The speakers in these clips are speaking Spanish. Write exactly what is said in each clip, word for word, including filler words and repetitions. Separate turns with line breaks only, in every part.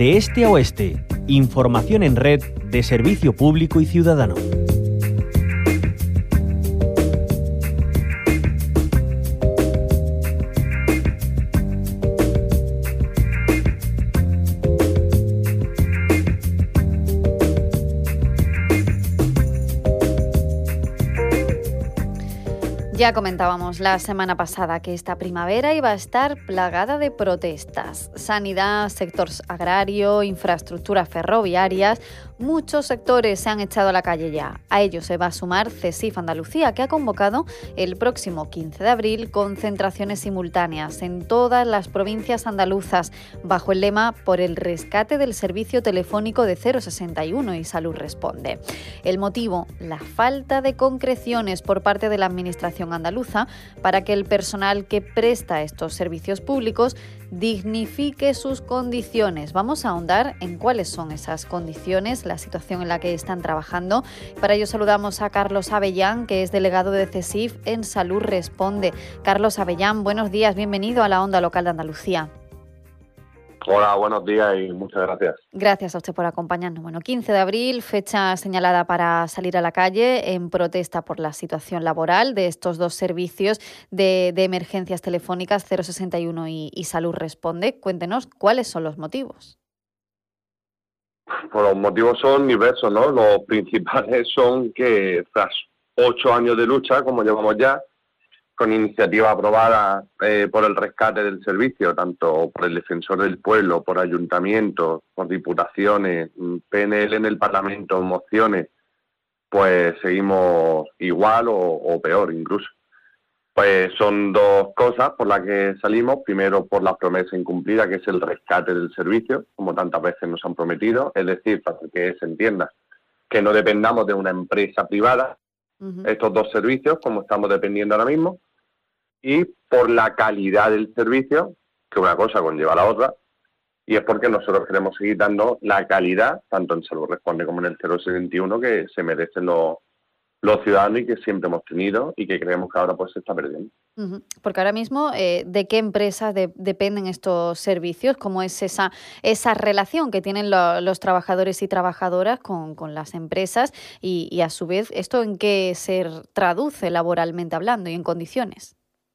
De este a oeste, información en red de servicio público y ciudadano.
Ya comentábamos la semana pasada que esta primavera iba a estar plagada de protestas. Sanidad, sector agrario, infraestructuras ferroviarias, muchos sectores se han echado a la calle ya. A ello se va a sumar CESIF Andalucía, que ha convocado el próximo quince de abril concentraciones simultáneas en todas las provincias andaluzas bajo el lema "Por el rescate del servicio telefónico de cero sesenta y uno y Salud Responde". El motivo, la falta de concreciones por parte de la Administración andaluza para que el personal que presta estos servicios públicos dignifique sus condiciones. Vamos a ahondar en cuáles son esas condiciones, la situación en la que están trabajando. Para ello saludamos a Carlos Avellán, que es delegado de CESIF en Salud Responde. Carlos Avellán, buenos días, bienvenido a la Onda Local de Andalucía.
Hola, buenos días y muchas gracias.
Gracias a usted por acompañarnos. Bueno, quince de abril, fecha señalada para salir a la calle en protesta por la situación laboral de estos dos servicios de, de emergencias telefónicas cero sesenta y uno y, y Salud Responde. Cuéntenos cuáles son los motivos.
Pues los motivos son diversos, ¿no? Los principales son que tras ocho años de lucha, como llevamos ya, con iniciativas aprobadas eh, por el rescate del servicio, tanto por el Defensor del Pueblo, por ayuntamientos, por diputaciones, P N L en el Parlamento, mociones, pues seguimos igual o, o peor incluso. Pues son dos cosas por las que salimos. Primero, por la promesa incumplida, que es el rescate del servicio, como tantas veces nos han prometido. Es decir, para que se entienda, que no dependamos de una empresa privada, uh-huh. estos dos servicios, como estamos dependiendo ahora mismo. Y por la calidad del servicio, que una cosa conlleva a la otra, y es porque nosotros queremos seguir dando la calidad, tanto en Salud Responde como en el cero sesenta y uno, que se merecen los, los ciudadanos y que siempre hemos tenido y que creemos que ahora pues se está perdiendo.
Uh-huh. Porque ahora mismo, eh, ¿de qué empresas de, dependen estos servicios? ¿Cómo es esa, esa relación que tienen lo, los trabajadores y trabajadoras con, con las empresas? Y, y a su vez, ¿esto en qué se traduce laboralmente hablando y en condiciones?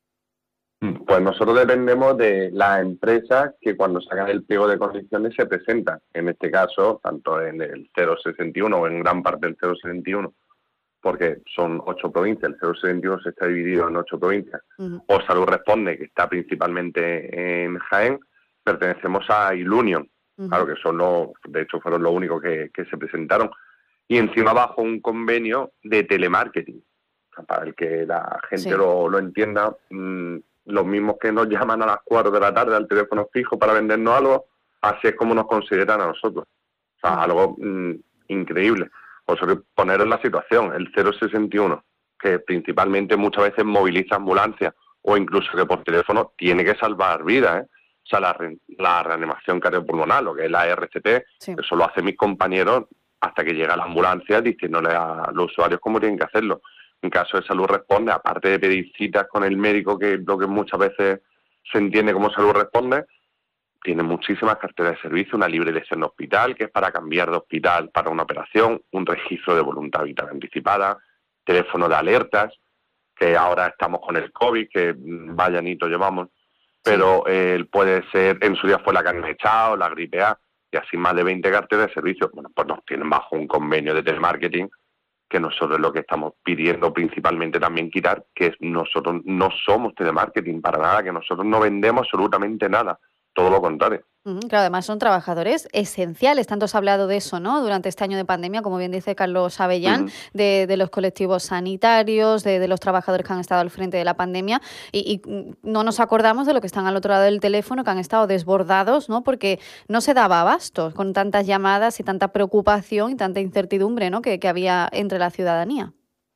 Pues nosotros dependemos de las empresas que cuando sacan el pliego de condiciones se presentan. En este caso, tanto en el cero sesenta y uno o en gran parte del cero sesenta y uno, porque son ocho provincias, el cero sesenta y uno se está dividido en ocho provincias, uh-huh. o Salud Responde, que está principalmente en Jaén, pertenecemos a Ilunion, uh-huh. claro que son los, de hecho fueron los únicos que, que se presentaron, y encima bajo un convenio de telemarketing, o sea, para el que la gente sí. lo, lo entienda. Mmm, los mismos que nos llaman a las cuatro de la tarde al teléfono fijo para vendernos algo, así es como nos consideran a nosotros. O sea, algo mmm, increíble. Por eso poner en la situación, el cero sesenta y uno, que principalmente muchas veces moviliza ambulancias o incluso que por teléfono tiene que salvar vidas, ¿eh? O sea, la, re, la reanimación cardiopulmonar, lo que es la R C T, sí. eso lo hacen mis compañeros hasta que llega la ambulancia diciéndole a los usuarios cómo tienen que hacerlo. En caso de Salud Responde, aparte de pedir citas con el médico, que lo que muchas veces se entiende como Salud Responde, tiene muchísimas carteras de servicio, una libre elección de hospital, que es para cambiar de hospital para una operación, un registro de voluntad vital anticipada, teléfono de alertas, que ahora estamos con el COVID, que vaya anito llevamos, pero eh, puede ser, en su día fue la carne echado, la gripe A, y así más de veinte carteras de servicio. Bueno, pues nos tienen bajo un convenio de telemarketing, que nosotros lo que estamos pidiendo principalmente también quitar, que es nosotros no somos telemarketing para nada, que nosotros no vendemos absolutamente nada, todo lo contrario.
Uh-huh, claro, además son trabajadores esenciales, tanto se ha hablado de eso, ¿no? Durante este año de pandemia, como bien dice Carlos Avellán, uh-huh. de, de los colectivos sanitarios, de, de los trabajadores que han estado al frente de la pandemia, y, y no nos acordamos de lo que están al otro lado del teléfono, que han estado desbordados, ¿no? Porque no se daba abasto con tantas llamadas y tanta preocupación y tanta incertidumbre, ¿no? que, que había entre la ciudadanía.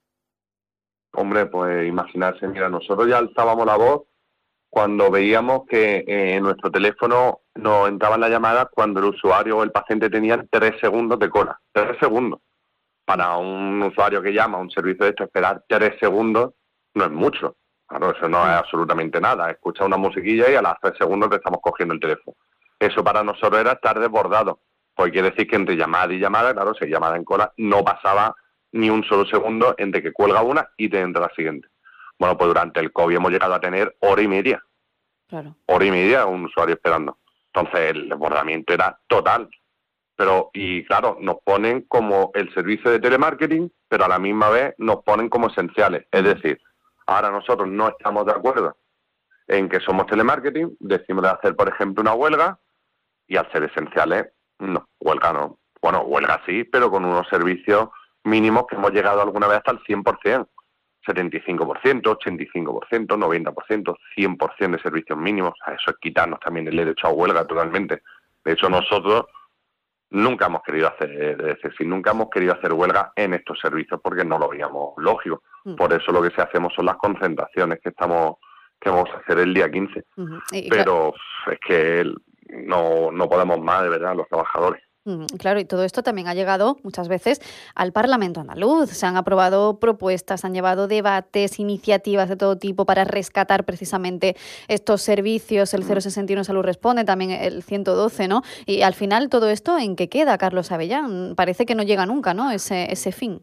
Hombre, pues imaginarse, mira, nosotros ya alzábamos la voz cuando veíamos que eh, en nuestro teléfono nos entraban las llamadas cuando el usuario o el paciente tenía tres segundos de cola. Tres segundos. Para un usuario que llama a un servicio de esto, esperar tres segundos no es mucho. Claro, eso no es absolutamente nada. Escucha una musiquilla y a las tres segundos te estamos cogiendo el teléfono. Eso para nosotros era estar desbordado. Pues quiere decir que entre llamada y llamada, claro, si hay llamada en cola, no pasaba ni un solo segundo entre que cuelga una y te entra la siguiente. Bueno, pues durante el COVID hemos llegado a tener hora y media.
Claro.
Hora y media un usuario esperando. Entonces el desbordamiento era total. Pero, y claro, nos ponen como el servicio de telemarketing, pero a la misma vez nos ponen como esenciales. Es decir, ahora nosotros no estamos de acuerdo en que somos telemarketing, decimos de hacer, por ejemplo, una huelga, y al ser esenciales, no, huelga no. Bueno, huelga sí, pero con unos servicios mínimos que hemos llegado alguna vez hasta el cien por ciento. setenta y cinco por ciento, ochenta y cinco por ciento, noventa por ciento, cien por ciento de servicios mínimos. O sea, eso es quitarnos también el derecho a huelga totalmente. De hecho, nosotros nunca hemos querido hacer, es decir, nunca hemos querido hacer huelga en estos servicios porque no lo veíamos lógico. Mm. Por eso lo que sí hacemos son las concentraciones que estamos que vamos a hacer el día quince. Uh-huh. y, Pero claro, es que no, no podemos más, de verdad, los trabajadores.
Claro, y todo esto también ha llegado muchas veces al Parlamento andaluz. Se han aprobado propuestas, han llevado debates, iniciativas de todo tipo para rescatar precisamente estos servicios. El cero sesenta y uno Salud Responde, también el ciento doce, ¿no? Y al final, ¿todo esto en qué queda, Carlos Avellán? Parece que no llega nunca, ¿no?, ese, ese fin.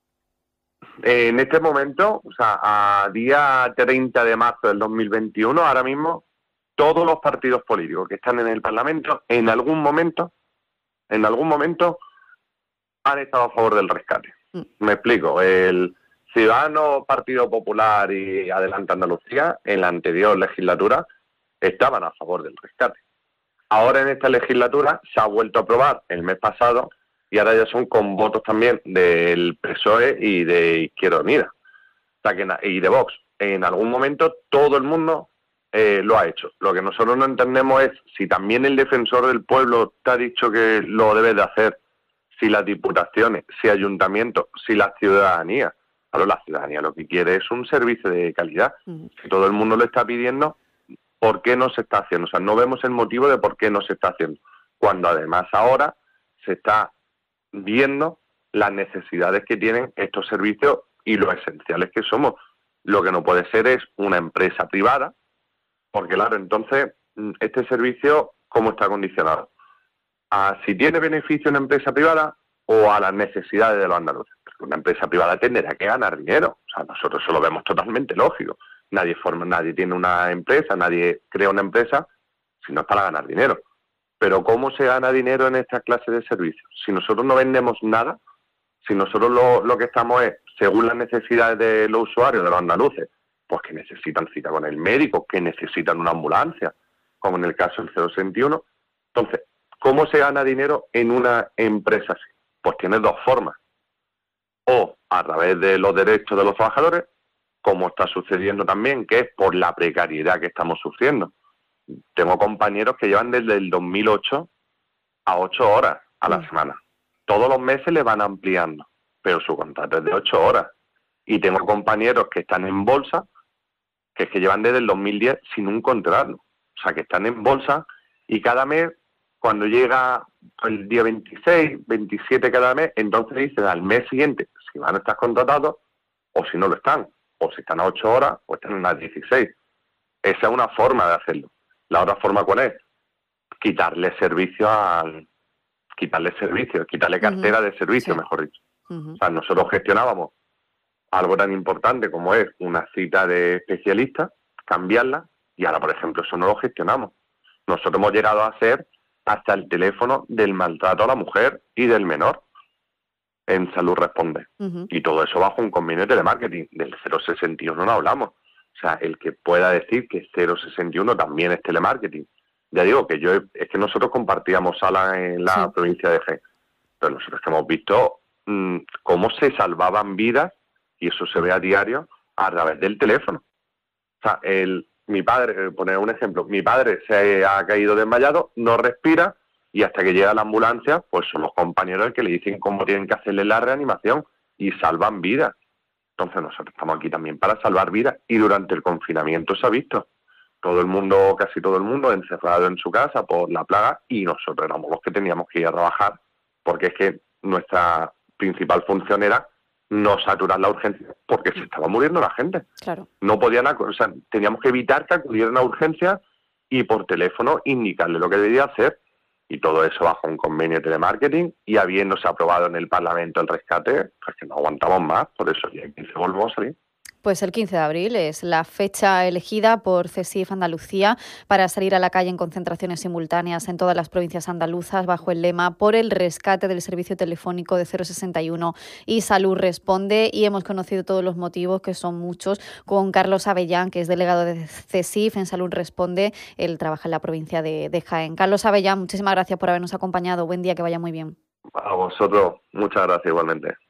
Eh, en este momento, o sea, a día treinta de marzo del dos mil veintiuno, ahora mismo, todos los partidos políticos que están en el Parlamento, en algún momento, en algún momento, han estado a favor del rescate. Mm. Me explico. El Ciudadanos, Partido Popular y Adelante Andalucía, en la anterior legislatura, estaban a favor del rescate. Ahora en esta legislatura se ha vuelto a aprobar el mes pasado y ahora ya son con votos también del P S O E y de Izquierda Unida, o sea que, y de Vox. En algún momento todo el mundo eh, lo ha hecho. Lo que nosotros no entendemos es si también el defensor del pueblo te ha dicho que lo debe de hacer, si las diputaciones, si ayuntamientos, si la ciudadanía. Claro, la ciudadanía lo que quiere es un servicio de calidad. Uh-huh. Si todo el mundo lo está pidiendo, ¿por qué no se está haciendo? O sea, no vemos el motivo de por qué no se está haciendo. Cuando además ahora se está viendo las necesidades que tienen estos servicios y lo esenciales que somos. Lo que no puede ser es una empresa privada, porque claro, entonces, este servicio, ¿cómo está condicionado? A si tiene beneficio una empresa privada o a las necesidades de los andaluces. Porque una empresa privada tendrá que ganar dinero. O sea, nosotros eso lo vemos totalmente lógico. Nadie forma, nadie tiene una empresa, nadie crea una empresa si no es para ganar dinero. Pero ¿cómo se gana dinero en esta clase de servicios? Si nosotros no vendemos nada, si nosotros lo, lo que estamos es, según las necesidades de los usuarios, de los andaluces, pues que necesitan cita con el médico, que necesitan una ambulancia, como en el caso del cero sesenta y uno. Entonces, ¿cómo se gana dinero en una empresa así? Pues tiene dos formas. O a través de los derechos de los trabajadores, como está sucediendo también, que es por la precariedad que estamos sufriendo. Tengo compañeros que llevan desde el dos mil ocho a ocho horas a la semana. Todos los meses le van ampliando, pero su contrato es de ocho horas. Y tengo compañeros que están en bolsa, que es que llevan desde el dos mil diez sin un contrato. O sea, que están en bolsa y cada mes, cuando llega el día veintiséis, veintisiete cada mes, entonces dicen al mes siguiente si van a estar contratados o si no lo están. O si están a ocho horas o están a dieciséis. Esa es una forma de hacerlo. La otra forma, ¿cuál es? Quitarle servicio al... Quitarle servicio, quitarle cartera uh-huh. de servicio, sí. mejor dicho. Uh-huh. O sea, nosotros gestionábamos algo tan importante como es una cita de especialista, cambiarla, y ahora, por ejemplo, eso no lo gestionamos. Nosotros hemos llegado a hacer hasta el teléfono del maltrato a la mujer y del menor en Salud Responde. Uh-huh. Y todo eso bajo un convenio de telemarketing. Del cero sesenta y uno no hablamos. O sea, el que pueda decir que cero sesenta y uno también es telemarketing. Ya digo que yo es que nosotros compartíamos sala en la sí. provincia de Jaén, pero nosotros que hemos visto mmm, cómo se salvaban vidas, y eso se ve a diario, a través del teléfono. O sea, el, mi padre, poner un ejemplo, mi padre se ha caído desmayado, no respira, y hasta que llega la ambulancia, pues son los compañeros que le dicen cómo tienen que hacerle la reanimación, y salvan vidas. Entonces nosotros estamos aquí también para salvar vidas, y durante el confinamiento se ha visto. Todo el mundo, casi todo el mundo, encerrado en su casa por la plaga, y nosotros éramos los que teníamos que ir a trabajar, porque es que nuestra principal función era no saturar la urgencia, porque se estaba muriendo la gente.
Claro.
No podían, o sea, teníamos que evitar que acudieran a urgencias y por teléfono indicarle lo que debería hacer, y todo eso bajo un convenio de telemarketing, y habiéndose aprobado en el Parlamento el rescate, pues que no aguantamos más, por eso ya quince volvemos a salir.
Pues el quince de abril es la fecha elegida por CESIF Andalucía para salir a la calle en concentraciones simultáneas en todas las provincias andaluzas bajo el lema por el rescate del servicio telefónico de cero sesenta y uno y Salud Responde, y hemos conocido todos los motivos, que son muchos, con Carlos Avellán, que es delegado de CESIF en Salud Responde. Él trabaja en la provincia de, de Jaén. Carlos Avellán, muchísimas gracias por habernos acompañado. Buen día, que vaya muy bien.
A vosotros, muchas gracias igualmente.